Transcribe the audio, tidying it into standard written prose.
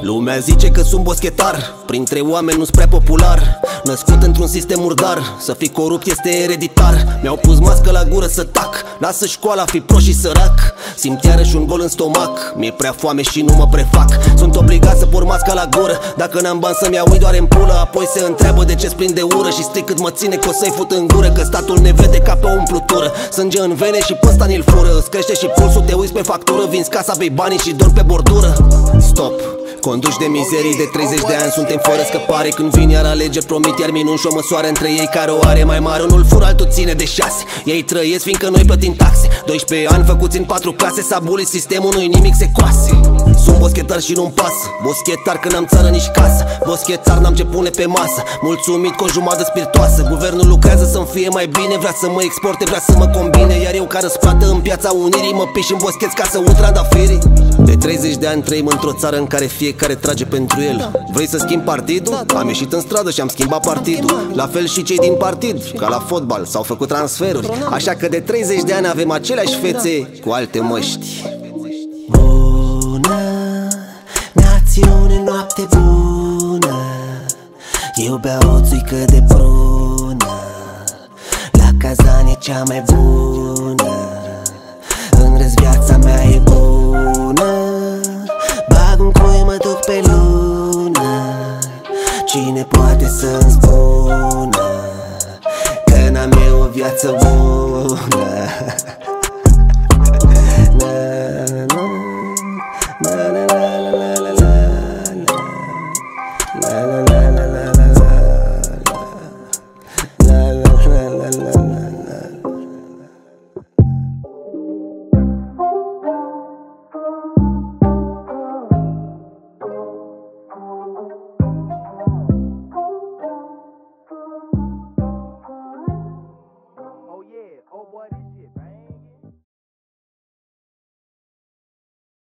Lumea zice că sunt boschetar, printre oameni nu-s prea popular. Născut într-un sistem murdar, să fii corupt este ereditar. Mi-au pus mască la gură să tac, lasă școala, fi prost și sărac. Simt iarăși un gol în stomac, mi-e prea foame și nu mă prefac. Sunt obligat să port masca la gură, dacă n-am bani să-mi iau doar în pulă. Apoi se întreabă de ce-s plin de ură și stric cât mă ține că o să-i fut în gură. Că statul ne vede ca pe o umplutură, sânge în vene și pe ăsta ni-l fură. Îți crește și pulsul, te uiți pe factură, vinzi casa, bei banii și dormi pe bordură. Stop, conduci de mizerii de 30 de ani, suntem fără scăpare. Când vin iar alegeri, promit iar minuni și o măsoară între ei care o are mai mare. Unul fură, altul ține de 6. Ei trăiesc fiindcă noi plătim taxe. 12 ani făcuți în 4 clase, s-a bulit sistemul, nu-i nimic, se coase. Sunt boschetar și nu-mi pasă, boschetar că n-am țară nici casă. Boschetar n-am ce pune pe masă, mulțumit cu o jumătate spiritoasă. Guvernul lucrează să-mi fie mai bine, vrea să mă exporte, vrea să mă combine. Iar eu ca răsplată în Piața Unirii mă piși în boschet ca să ud trandafirii. De 30 de ani trăim într-o țară în care fiecare trage pentru el. Vrei să schimbi partidul? Am ieșit în stradă și am schimbat partidul. La fel și cei din partid, ca la fotbal, s-au făcut transferuri. Așa că de 30 de ani avem aceleași fețe cu alte măști. Bună, națiune, noapte bună. Eu beau o țuică de prună, la cazan e cea mai bună. În rest viața mea e bună, bag un cui, mă duc pe lună. Cine poate să-mi spună că n-am eu o viață bună? La la la la la la la la la la la la.